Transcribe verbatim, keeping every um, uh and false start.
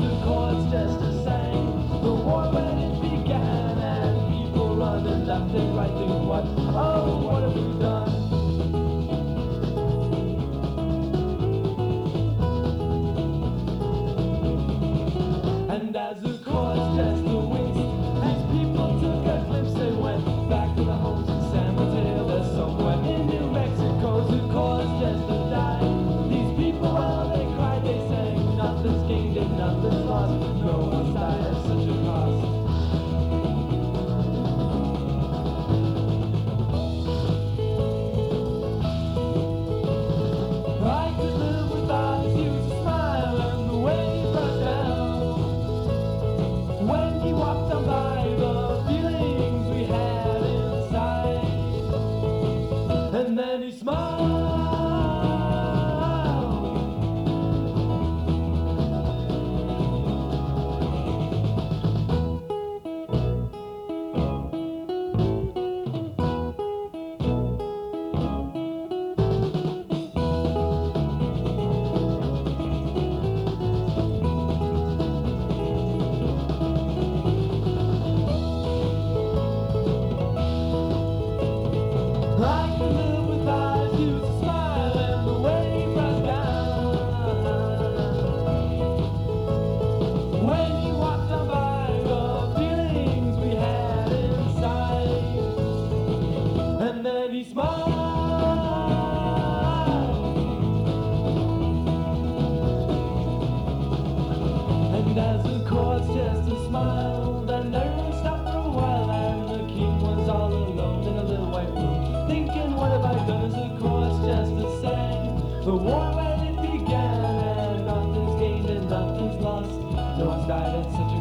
the chords just the same. The war when it began, and people running left and right, thinking what, oh, what have we done? And as the chords just the waste, these people took a glimpse, they went back to the homes in San Mateo. There's somewhere in New Mexico, the chords just to die. These people, well, they cried, they sang, nothing's gained and nothing's lost. No one's died at such a cost. I could live without you to smile and the wave runs down. When he walked on by, the feelings we had inside. And then he smiled. I could live without you to smile and the wave runs down. When you walked on by, the feelings we had inside. And then he smiled. And as the chords just a smiled, and everyone stopped for a while, and the king was all alone in a little white room, thinking, what have I done? As the chords just the same. The war when it began, and nothing's gained and nothing's lost. No one's died at such